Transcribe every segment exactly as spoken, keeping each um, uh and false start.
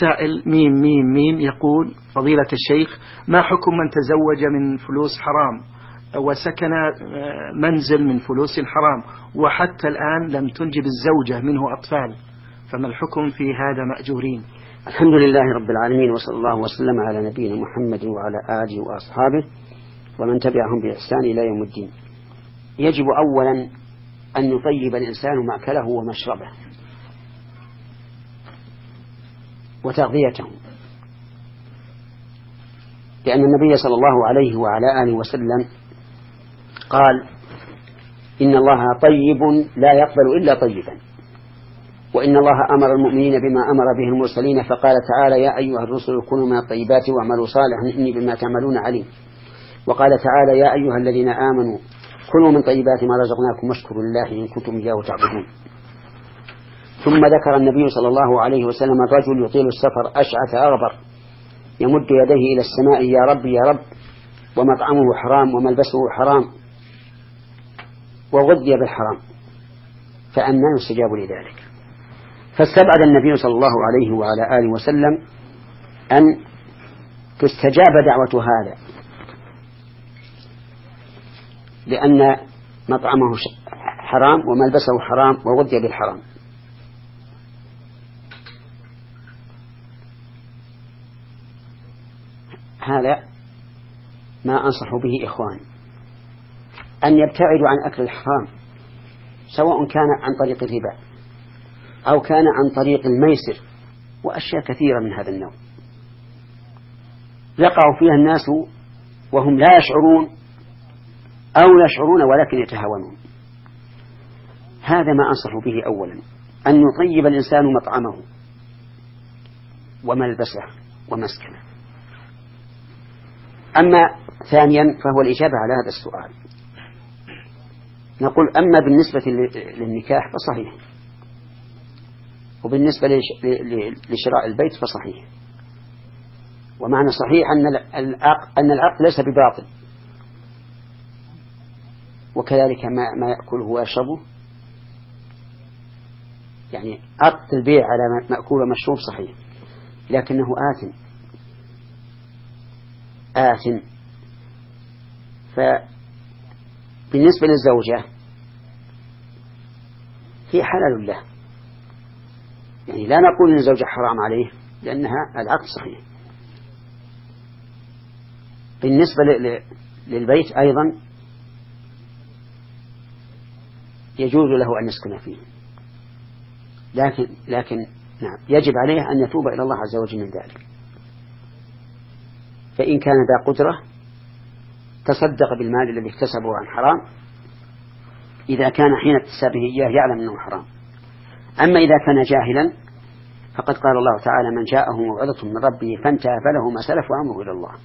سائل ميم ميم ميم يقول: فضيلة الشيخ، ما حكم من تزوج من فلوس حرام وسكن منزل من فلوس الحرام وحتى الآن لم تنجب الزوجة منه أطفال، فما الحكم في هذا مأجورين؟ الحمد لله رب العالمين، وصلى الله وسلم على نبينا محمد وعلى آله وأصحابه ومن تبعهم بإحسان إلى يوم الدين. يجب أولا أن يطيب الإنسان مأكله ومشربه وتغذيته، لأن النبي صلى الله عليه وعلى آله وسلم قال: إن الله طيب لا يقبل إلا طيبا، وإن الله أمر المؤمنين بما أمر به المرسلين، فقال تعالى: يا أيها الرسل كلوا من الطيبات واعملوا صالحا إني بما تعملون عليم. وقال تعالى: يا أيها الذين آمنوا كلوا من طيبات ما رزقناكم واشكروا لله إن كنتم إياه تعبدون. ثم ذكر النبي صلى الله عليه وسلم الرجل يطيل السفر أشعث أغبر يمد يديه إلى السماء: يا رب يا رب، ومطعمه حرام وملبسه حرام وغذي بالحرام، فأنى يستجاب لذلك؟ فاستبعد النبي صلى الله عليه وعلى آله وسلم أن تستجاب دعوة هذا، لأن مطعمه حرام وملبسه حرام وغذي بالحرام. هذا ما أنصح به إخواني، أن يبتعدوا عن أكل الحرام، سواء كان عن طريق الربا أو كان عن طريق الميسر وأشياء كثيرة من هذا النوع يقع فيها الناس وهم لا يشعرون أو يشعرون ولكن يتهاونون. هذا ما أنصح به أولا، أن يطيب الإنسان مطعمه وملبسه ومسكنه. أما ثانيا فهو الإجابة على هذا السؤال. نقول: أما بالنسبة للنكاح فصحيح، وبالنسبة لشراء البيت فصحيح. ومعنى صحيح أن العقد ليس بباطل، وكذلك ما يأكله ويشربه، يعني عقد البيع على مأكول ومشروب صحيح، لكنه آثم آثم. فبالنسبة للزوجة هي حلال له، يعني لا نقول إن الزوجة حرام عليه لأنها العقد صحيح. بالنسبة للبيت أيضا يجوز له أن يسكن فيه، لكن لكن نعم يجب عليه أن يتوب إلى الله عز وجل من ذلك. فإن كان ذا قدرة تصدق بالمال الذي اكتسبه عن حرام، إذا كان حين اكتسابه إياه يعلم أنه حرام. أما إذا كان جاهلا فقد قال الله تعالى: من جاءه موعظة من ربه فانتهى فله ما سلف وأمره إلى الله.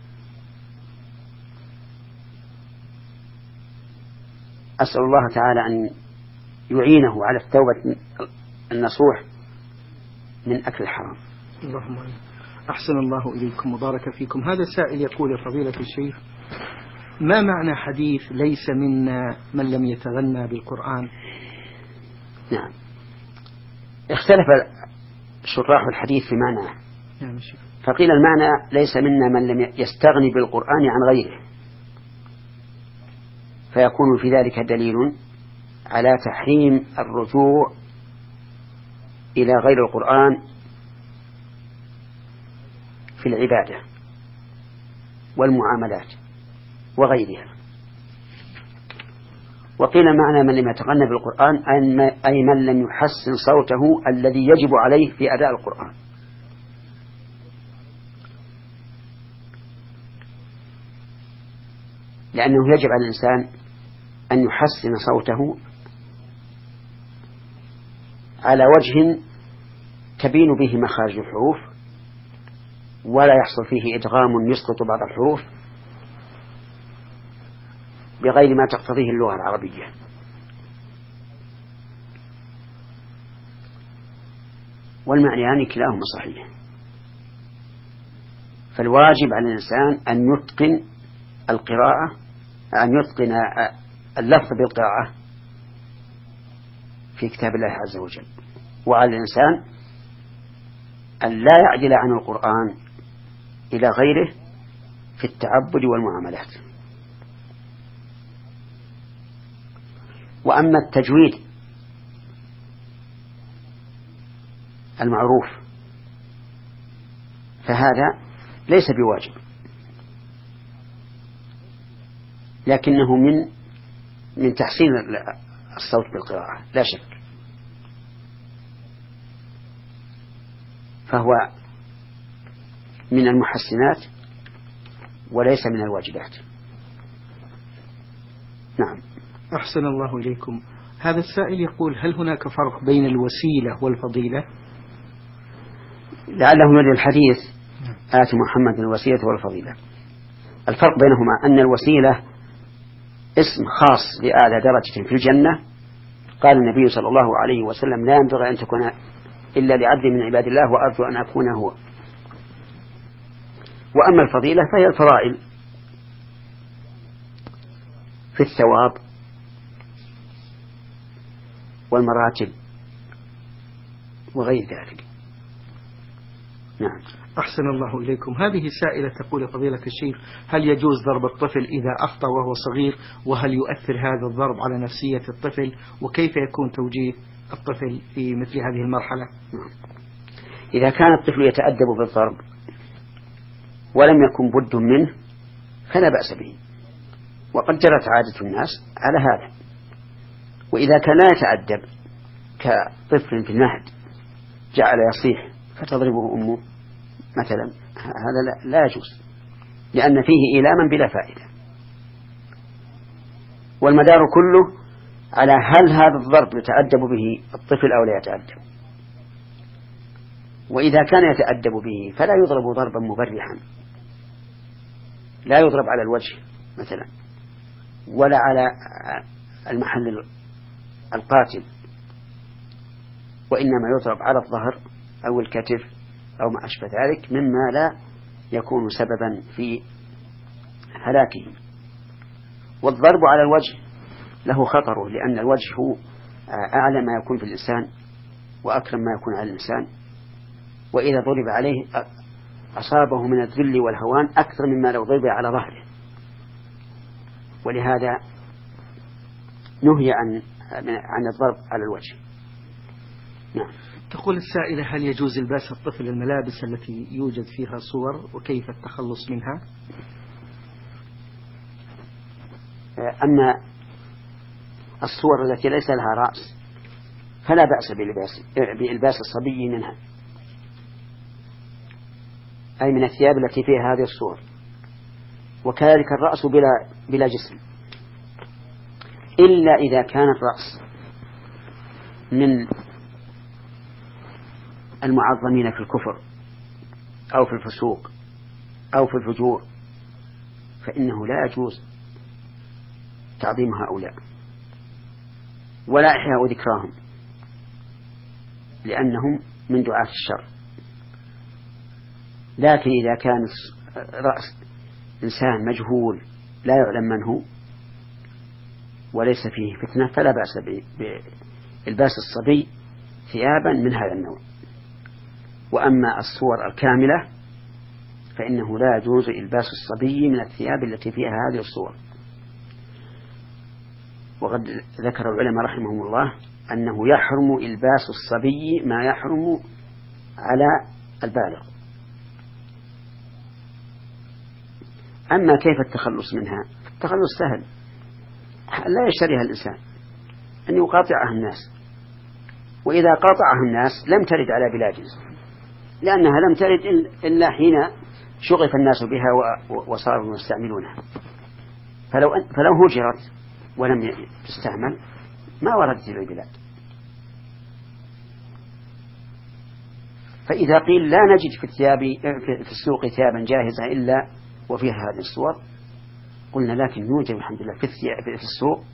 أسأل الله تعالى أن يعينه على التوبة النصوح من أكل الحرام. اللهم أحسن الله إليكم وبارك فيكم. هذا سائل يقول: يا فضيلة الشيخ، ما معنى حديث ليس منا من لم يتغنى بالقرآن؟ نعم، اختلف شراح الحديث في معناه، فقيل المعنى ليس منا من لم يستغني بالقرآن عن غيره، فيكون في ذلك دليل على تحريم الرجوع إلى غير القرآن في العبادة والمعاملات وغيرها. وقيل معنى من لم يتغنى بالقرآن أي من لم يحسن صوته الذي يجب عليه في أداء القرآن. لأنه يجب على الإنسان أن يحسن صوته على وجه تبين به مخارج الحروف، ولا يحصل فيه إدغام يسقط بعض الحروف بغير ما تقتضيه اللغة العربية. والمعنيان كلاهما صحيح. فالواجب على الإنسان أن يتقن القراءة، أن يتقن اللفظ بالقراءة في كتاب الله عز وجل، وعلى الإنسان أن لا يعدل عن القرآن إلى غيره في التعبد والمعاملات. وأما التجويد المعروف فهذا ليس بواجب، لكنه من من تحسين الصوت بالقراءة لا شك، فهو من المحسنات وليس من الواجبات. نعم. أحسن الله إليكم. هذا السائل يقول: هل هناك فرق بين الوسيلة والفضيلة؟ لعله يريد الحديث آت محمد الوسيلة والفضيلة. الفرق بينهما أن الوسيلة اسم خاص لأعلى درجة في الجنة، قال النبي صلى الله عليه وسلم: لا ينبغي أن تكون إلا لعبد من عباد الله وأرجو أن أكون هو. وأما الفضيلة فهي الفضائل في الثواب والمراتب وغير ذلك. نعم. أحسن الله إليكم. هذه سائلة تقول: فضيلة الشيخ، هل يجوز ضرب الطفل إذا أخطأ وهو صغير؟ وهل يؤثر هذا الضرب على نفسية الطفل؟ وكيف يكون توجيه الطفل في مثل هذه المرحلة؟ إذا كان الطفل يتأدب بالضرب ولم يكن بد منه فلا بأس به، وقد جرت عادة الناس على هذا. وإذا كان لا يتأدب كطفل في المهد جعل يصيح فتضربه أمه مثلا، هذا لا يجوز، لأن فيه إيلاما بلا فائدة. والمدار كله على هل هذا الضرب يتأدب به الطفل أو لا يتأدب. وإذا كان يتأدب به فلا يضرب ضربا مبرحا، لا يضرب على الوجه مثلا ولا على المحل القاتل، وإنما يضرب على الظهر أو الكتف أو ما أشبه ذلك مما لا يكون سببا في هلاكه. والضرب على الوجه له خطره، لأن الوجه هو أعلى ما يكون في الإنسان وأكرم ما يكون على الإنسان، وإذا ضرب عليه أصابه من الذل والهوان أكثر مما لو ضرب على ظهره. ولهذا نهي عن عن الضرب على الوجه. نعم. تقول السائلة: هل يجوز الباس الطفل الملابس التي يوجد فيها صور، وكيف التخلص منها؟ أما الصور التي ليس لها رأس فلا بأس بلباس بإلباس الصبي منها، أي من الثياب التي فيها هذه الصور. وكذلك الرأس بلا بلا جسم، إلا إذا كان الرأس من المعظمين في الكفر أو في الفسوق أو في الفجور، فإنه لا يجوز تعظيم هؤلاء ولا إحياء ذكراهم، لأنهم من دعاة الشر. لكن إذا كان رأس إنسان مجهول لا يعلم من هو وليس فيه فتنة فلا بأس بإلباس الصبي ثيابا من هذا النوع. وأما الصور الكاملة فإنه لا يجوز إلباس الصبي من الثياب التي فيها هذه الصور. وقد ذكر العلماء رحمهم الله أنه يحرم إلباس الصبي ما يحرم على البالغ. أما كيف التخلص منها؟ التخلص سهل، لا يشتريها الإنسان، أن يقاطعها الناس. وإذا قاطعها الناس لم ترد على بلاد، لأنها لم ترد إلا حين شغف الناس بها وصاروا يستعملونها. فلو فلو هجرت ولم تستعمل ما وردت إلى البلاد. فإذا قيل لا نجد في الثياب في السوق ثيابا جاهزة إلا وفيها هذه الصور، قلنا لكن يوجد الحمد لله في في السوق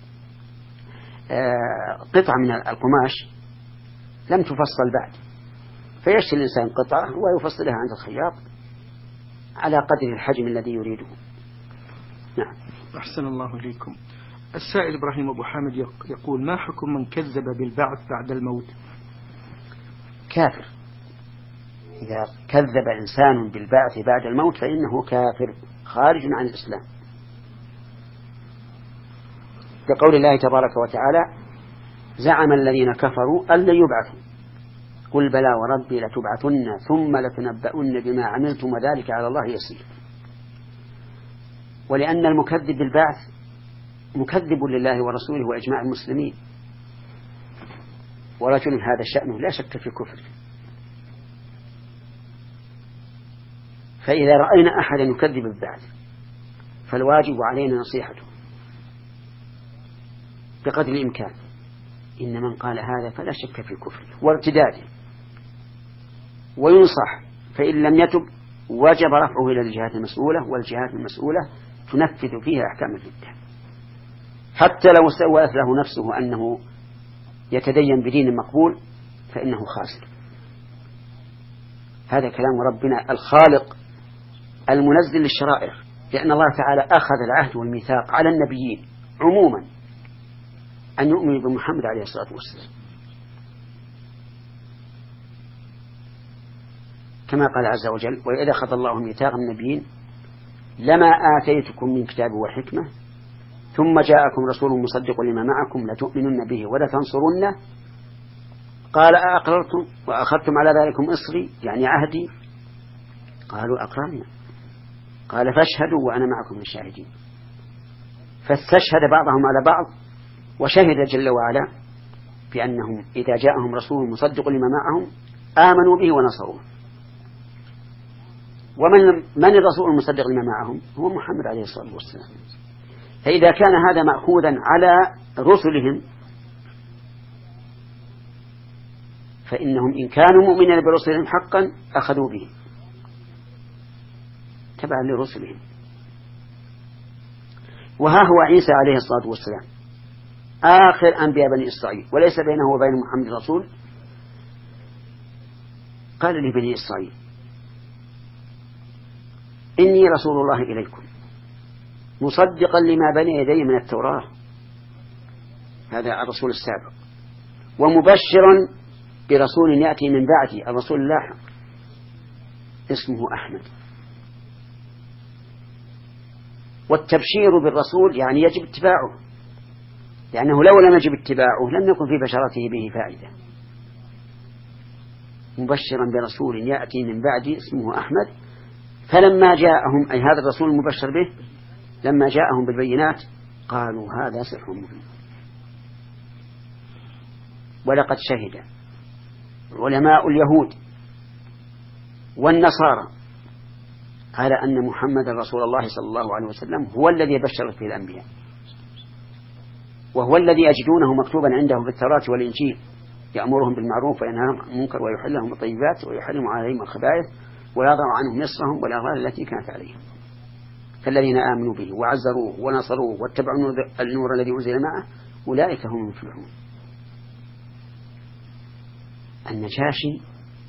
قطعة من القماش لم تفصل بعد، فيشتري الإنسان قطعة ويفصلها عند الخياط على قدر الحجم الذي يريده. نعم. أحسن الله إليكم. السائل إبراهيم أبو حامد يقول: ما حكم من كذب بالبعث بعد الموت؟ كافر، إذا كذب إنسان بالبعث بعد الموت فإنه كافر خارج عن الإسلام، لقول الله تبارك وتعالى: زعم الذين كفروا أن لن يبعثوا قل بلى وربي لتبعثن ثم لتنبؤن بما عملتم وذلك على الله يسير. ولأن المكذب بالبعث مكذب لله ورسوله وإجماع المسلمين، ورجل هذا شأنه لا شك في كفر. فإذا رأينا أحدا يكذب بالبعث فالواجب علينا نصيحته بقدر الإمكان. إن من قال هذا فلا شك في كفره وارتداده، وينصح، فإن لم يتب وجب رفعه إلى الجهات المسؤولة، والجهات المسؤولة تنفذ فيها أحكام الردة، حتى لو سوّلت له نفسه أنه يتدين بدين مقبول فإنه خاسر. هذا كلام ربنا الخالق المنزل للشرائع، لأن الله تعالى أخذ العهد والميثاق على النبيين عموما أن يؤمنوا بمحمد عليه الصلاة والسلام، كما قال عز وجل: وإذا أخذ الله ميثاق النبيين لما آتيتكم من كتاب وحكمة ثم جاءكم رسول مصدق لما معكم لتؤمنن به ولتنصرنه قال أأقررتم وأخذتم على ذلكم إصري يعني عهدي قالوا أقررنا قال فاشهدوا وأنا معكم من الشاهدين. فاستشهد بعضهم على بعض وشهد جل وعلا بأنهم إذا جاءهم رسول مصدق لما معهم آمنوا به ونصروه. ومن من الرسول المصدق لما معهم؟ هو محمد عليه الصلاة والسلام. فإذا كان هذا مأخوذا على رسلهم فإنهم إن كانوا مؤمنين برسلهم حقا أخذوا به تبعا لرسلهم. وها هو عيسى عليه الصلاة والسلام آخر أنبياء بني إسرائيل وليس بينه وبين محمد رسول. قال لبني إسرائيل: إني رسول الله إليكم مصدقا لما بين يدي من التوراة، هذا الرسول السابق، ومبشرا برسول يأتي من بعدي الرسول اللاحق اسمه أحمد. والتبشير بالرسول يعني يجب اتباعه، لأنه لو لم يجب اتباعه لم يكن في بشرته به فائدة. مبشرا برسول يأتي من بعدي اسمه أحمد. فلما جاءهم أي هذا الرسول المبشر به لما جاءهم بالبينات قالوا هذا سحر مبين. ولقد شهد علماء اليهود والنصارى على أن محمد رسول الله صلى الله عليه وسلم هو الذي بشرت به الأنبياء، وهو الذي يجدونه مكتوبا عندهم في التوراة والإنجيل يأمرهم بالمعروف وينهاهم عن المنكر ويحل لهم الطيبات ويحرم عليهم الخبائث ويضع عنهم نصرهم والأغلال التي كانت عليهم. فالذين آمنوا به وعزروه ونصروه واتبعوا النور الذي أنزل معه أولئك هم المفلحون. النجاشي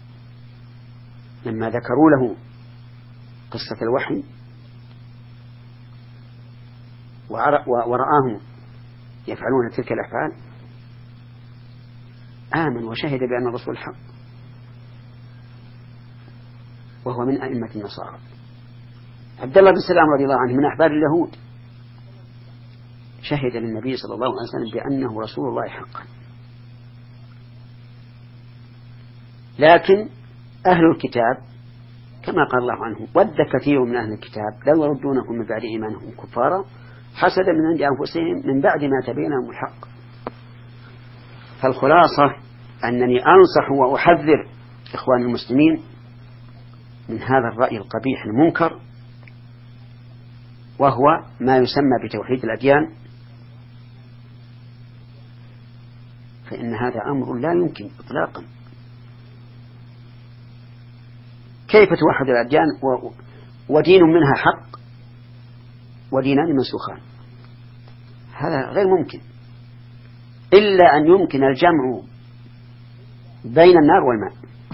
لما ذكروا له قصة الوحي ورآهم يفعلون تلك الأفعال آمن وشهد بأن الرسول الحق، وهو من أئمة النصارى. عبد الله بن سلام رضي الله عنه من أحبار اليهود شهد للنبي صلى الله عليه وسلم بأنه رسول الله حقا. لكن أهل الكتاب كما قال الله عنه: ود كثير من أهل الكتاب لو يردونكم من بعد إيمانهم كفارا حسدا من عند أنفسهم من بعد ما تبين لهم الحق. فالخلاصة أنني أنصح وأحذر إخوان المسلمين من هذا الرأي القبيح المنكر، وهو ما يسمى بتوحيد الأديان، فإن هذا أمر لا يمكن إطلاقا. كيف توحد الأديان ودين منها حق ودينان منسوخان؟ هذا غير ممكن، إلا أن يمكن الجمع بين النار والماء.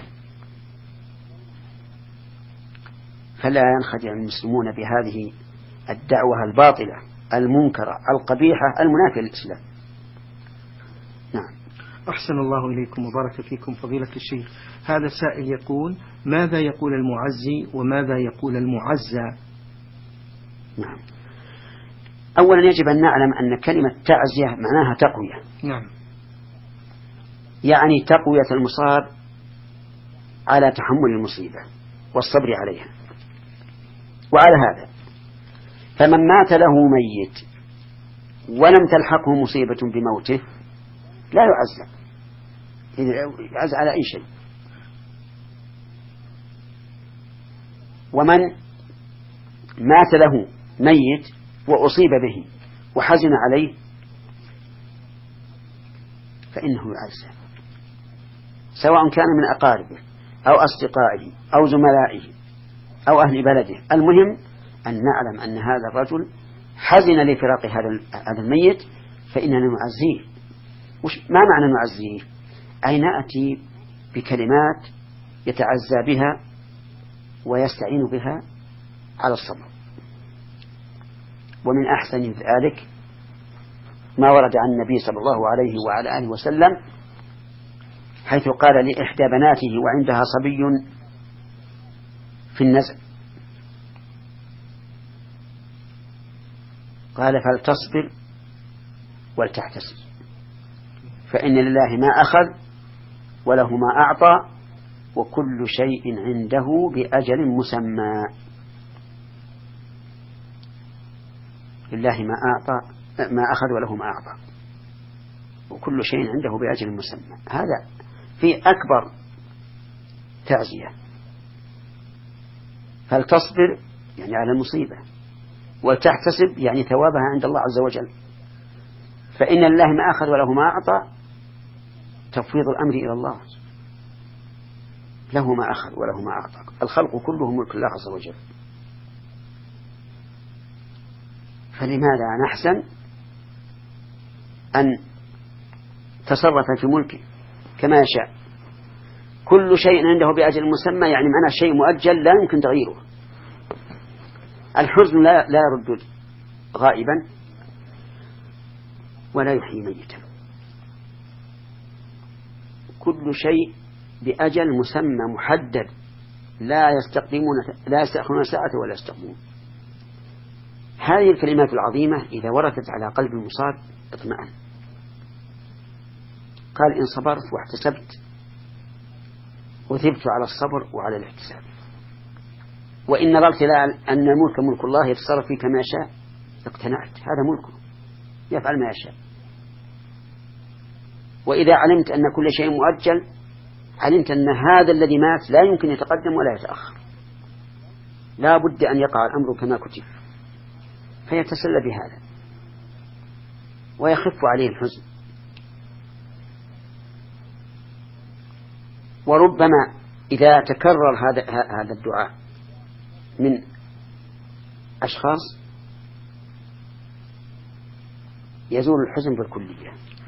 فلا ينخدع المسلمون بهذه الدعوة الباطلة المنكرة القبيحة المنافية للإسلام. نعم. أحسن الله إليكم وبارك فيكم فضيلة الشيخ. هذا سائل يقول: ماذا يقول المعزي وماذا يقول المعزى؟ نعم. أولا يجب أن نعلم أن كلمة تعزية معناها تقوية. نعم. يعني تقوية المصاب على تحمل المصيبة والصبر عليها. وعلى هذا فمن مات له ميت ولم تلحقه مصيبة بموته لا يعزى، يعزى على أي شيء. ومن مات له ميت وأصيب به وحزن عليه فإنه يعزى، سواء كان من أقاربه أو أصدقائه أو زملائه أو أهل بلده. المهم أن نعلم أن هذا الرجل حزن لفراق هذا الميت فإننا نعزيه. ما معنى نعزيه؟ أي نأتي بكلمات يتعزى بها ويستعين بها على الصبر. ومن أحسن ذلك ما ورد عن النبي صلى الله عليه وعلى آله وسلم حيث قال لإحدى بناته وعندها صبي في النزع، قال فلتصبر ولتحتسب فإن لله ما أخذ وله ما أعطى وكل شيء عنده بأجل مسمى. لله ما أعطى ما أخذ وله ما أعطى وكل شيء عنده بأجل مسمى. هذا في أكبر تعزية. فلتصبر يعني على المصيبة، ولتحتسب يعني ثوابها عند الله عز وجل. فإن لله ما أخذ وله ما أعطى تفويض الأمر إلى الله، له ما أخذ وله ما أعطى. الخلق كله ملك الله عز وجل، فلماذا نحزن أن تصرف في ملكه كما يشاء؟ كل شيء عنده بأجل مسمى، يعني معنى شيء مؤجل لا يمكن تغييره. الحزن لا, لا يرد غائبا ولا يحيي ميتا، كل شيء بأجل مسمى محدد لا يستقدمون لا يستأخرون ساعة ولا يستقدمون. هذه الكلمات العظيمة إذا وردت على قلب المصاب اطمأن، قال إن صبرت واحتسبت وثبت على الصبر وعلى الاحتساب. وإن نظرت إلى أن الملك ملك الله يتصرف فيه كما يشاء اقتنعت، هذا ملكه يفعل ما يشاء. وإذا علمت أن كل شيء مؤجل علمت أن هذا الذي مات لا يمكن يتقدم ولا يتأخر، لا بد أن يقع الأمر كما كتب، فيتسلى بهذا ويخف عليه الحزن. وربما إذا تكرر هذا هذا الدعاء من أشخاص يزول الحزن بالكلية.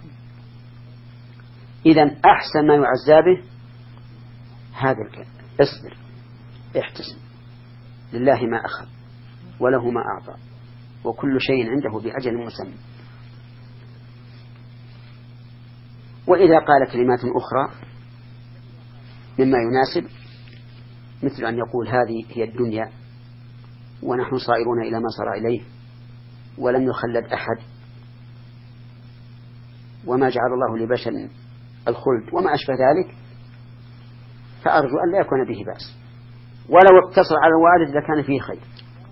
إذن أحسن ما يعزى به هذا الكلام: اصبر احتسب، لله ما أخذ وله ما أعطى وكل شيء عنده بأجل مسمى. وإذا قال كلمات أخرى مما يناسب، مثل أن يقول هذه هي الدنيا ونحن صائرون إلى ما صار إليه ولم يخلد أحد وما جعل الله لبشر الخلد وما أشبه ذلك، فأرجو أن لا يكون به بأس ولو اقتصر على الوارد إذا كان فيه خير.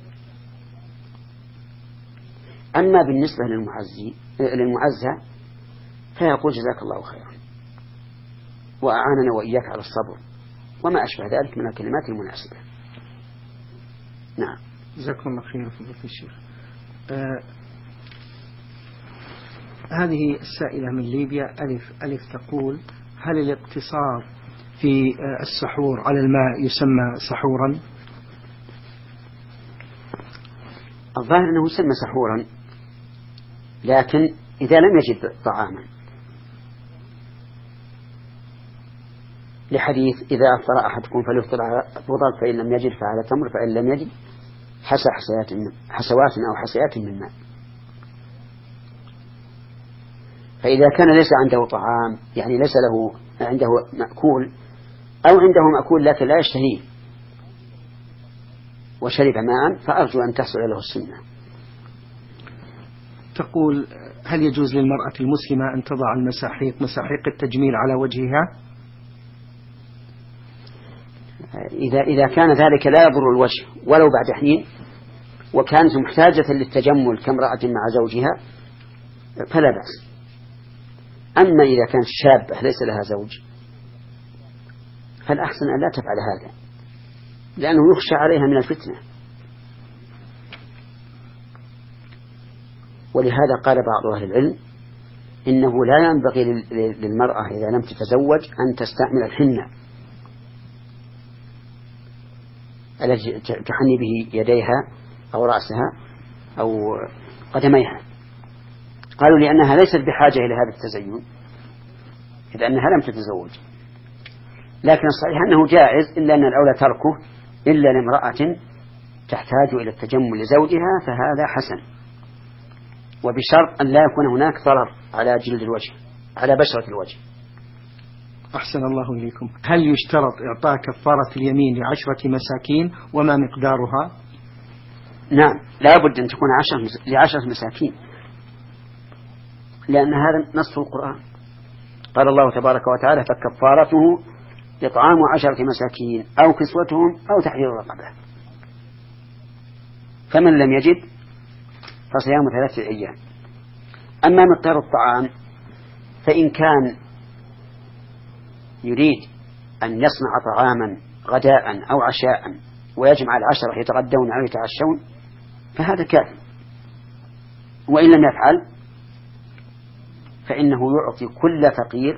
أما بالنسبة للمعزي للمعزى فيقول جزاك الله خيرا وأعاننا وإياك على الصبر وما أشبه ذلك من الكلمات المناسبة. نعم. جزاكم الله خيرا فضيلة الشيخ. آه هذه السائلة من ليبيا ألف ألف تقول: هل الاقتصار في آه السحور على الماء يسمى سحورا؟ الظاهر أنه يسمى سحورا، لكن إذا لم يجد طعاما، لحديث إذا أفطر أحدكم فليفطر على فطر فإن لم يجد فعلى تمر فإن لم يجد حسى حسيات من حسوات أو حسيات من ماء. فإذا كان ليس عنده طعام، يعني ليس له عنده مأكول أو عنده مأكول لكن لا يشتهيه وشرب ماء فأرجو أن تحصل له السنة. تقول: هل يجوز للمرأة المسلمة أن تضع المساحيق مساحيق التجميل على وجهها؟ إذا إذا كان ذلك لا يضر الوجه ولو بعد حين وكانت محتاجة للتجمل كامرأة مع زوجها فلا بأس. أما إذا كانت شابة ليس لها زوج فالأحسن أن لا تفعل هذا لأنه يخشى عليها من الفتنة. ولهذا قال بعض أهل العلم إنه لا ينبغي للمرأة إذا لم تتزوج أن تستعمل الحنة التي تحني به يديها أو رأسها أو قدميها. قالوا لأنها ليست بحاجة إلى هذا التزين إذ أنها لم تتزوج. لكن الصحيح أنه جائز إلا أن الأولى تركه إلا لامرأة تحتاج إلى التجمل لزوجها فهذا حسن وبشرط أن لا يكون هناك ضرر على جلد الوجه على بشرة الوجه. أحسن الله إليكم. هل يشترط إعطاء كفارة اليمين لعشرة مساكين وما مقدارها؟ نعم لا بد أن تكون عشرة لعشرة مساكين لأن هذا نص القرآن. قال الله تبارك وتعالى فكفارته إطعام عشرة مساكين أو كسوتهم أو تحرير رقبة فمن لم يجد فصيام ثلاثة أيام. أما مقدار الطعام فإن كان يريد أن يصنع طعاما غداء أو عشاء ويجمع العشرة يتغدون أو يتعشون فهذا كافي. وإن لم يفعل فإنه يعطي كل فقير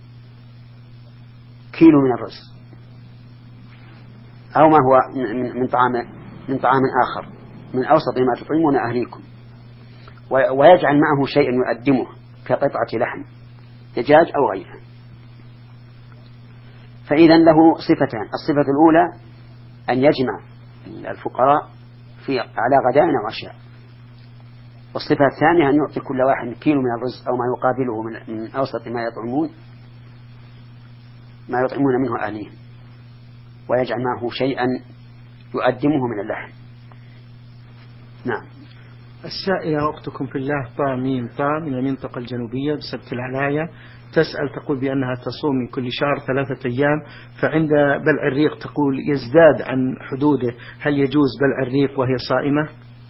كيلو من الرز أو ما هو من طعام من طعام آخر من أوسط ما تطعمون أهليكم ويجعل معه شيئا يقدمه كقطعة لحم دجاج أو غيره. فإذا له صفتان: الصفة الأولى أن يجمع الفقراء في على غداء أو عشاء، والصفة الثانية أن يعطي كل واحد كيلو من الرز أو ما يقابله من, من أوسط ما يطعمون ما يطعمون منه أهليهم ويجعل معه شيئا يقدمه من اللحم. نعم. السائلة أختكم في الله طا ميم طا من المنطقة الجنوبية بسبت العلاية تسأل تقول بأنها تصوم من كل شهر ثلاثة أيام فعند بلع الريق تقول يزداد عن حدوده، هل يجوز بلع الريق وهي صائمة؟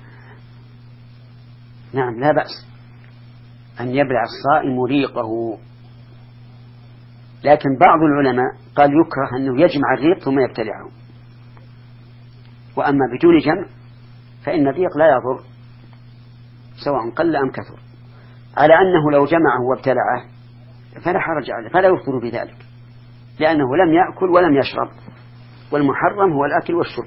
نعم لا بأس أن يبلع الصائم ريقه، لكن بعض العلماء قال يكره أنه يجمع الريق ثم يبتلعه، وأما بدون جمع فإن الريق لا يضر سواء قل أم كثر، على أنه لو جمعه وابتلعه فلا حرج عليه فلا يفطر بذلك لأنه لم يأكل ولم يشرب، والمحرم هو الأكل والشرب.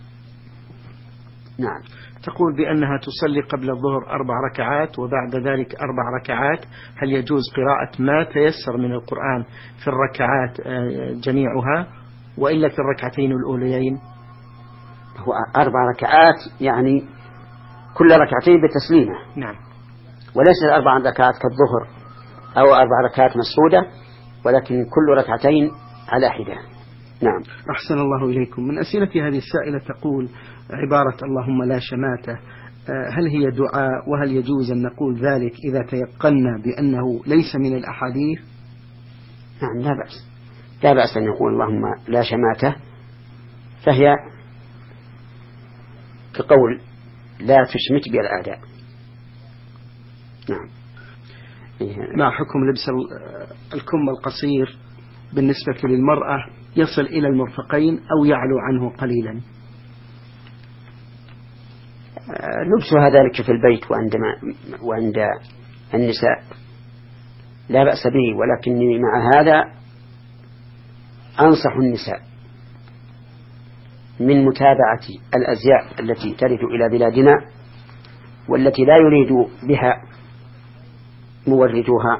نعم. تقول بأنها تصلي قبل الظهر أربع ركعات وبعد ذلك أربع ركعات، هل يجوز قراءة ما تيسر من القرآن في الركعات جميعها وإلا في الركعتين الأوليين؟ هو أربع ركعات يعني كل ركعتين بتسليمة. نعم. وليس أربع ركعات كالظهر أو أربع ركعات مسعودة، ولكن كل ركعتين على حدة. نعم. أحسن الله إليكم. من أسئلة هذه السائلة تقول عبارة اللهم لا شماتة، هل هي دعاء وهل يجوز أن نقول ذلك إذا تيقنا بأنه ليس من الأحاديث؟ نعم لا بأس لا بأس أن يقول اللهم لا شماتة، فهي كقول لا تشمت بالأعداء. نعم. ما حكم لبس الكم القصير بالنسبة للمرأة يصل إلى المرفقين أو يعلو عنه قليلا؟ لبسها ذلك في البيت وعند, وعند النساء لا بأس به، ولكني مع هذا أنصح النساء من متابعة الأزياء التي ترد إلى بلادنا والتي لا يريد بها موردوها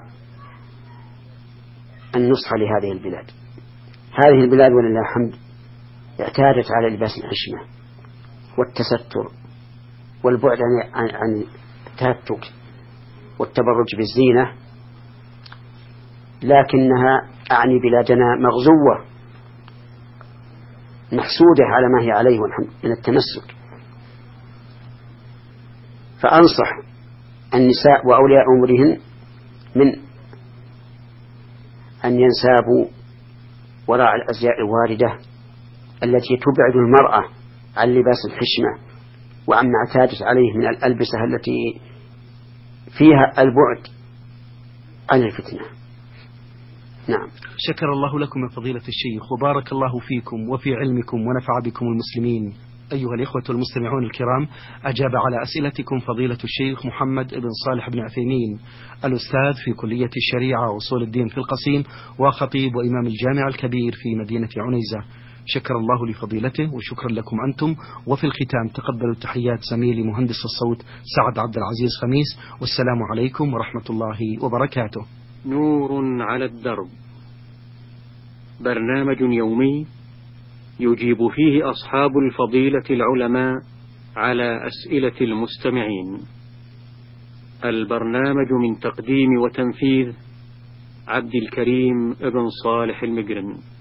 النصح لهذه البلاد. هذه البلاد ولله الحمد اعتادت على لباس الحشمة والتستر والبعد عن, عن التهتك والتبرج بالزينة، لكنها أعني بلادنا مغزوة محسودة على ما هي عليه من التمسك. فأنصح النساء وأولياء أمورهن من أن ينسابوا وراء الأزياء الواردة التي تبعد المرأة عن لباس الحشمة وعما اعتادت عليه من الألبسة التي فيها البعد عن الفتنة. نعم. شكر الله لكم يا فضيلة الشيخ، وبارك الله فيكم وفي علمكم ونفع بكم المسلمين. أيها الإخوة المستمعون الكرام، أجاب على أسئلتكم فضيلة الشيخ محمد بن صالح بن عثيمين، الأستاذ في كلية الشريعة وأصول الدين في القصيم، وخطيب وإمام الجامع الكبير في مدينة عنيزة. شكر الله لفضيلته وشكرا لكم أنتم. وفي الختام تقبلوا تحيات زميلي مهندس الصوت سعد عبد العزيز خميس، والسلام عليكم ورحمة الله وبركاته. نور على الدرب، برنامج يومي يجيب فيه أصحاب الفضيلة العلماء على أسئلة المستمعين. البرنامج من تقديم وتنفيذ عبد الكريم ابن صالح المجرم.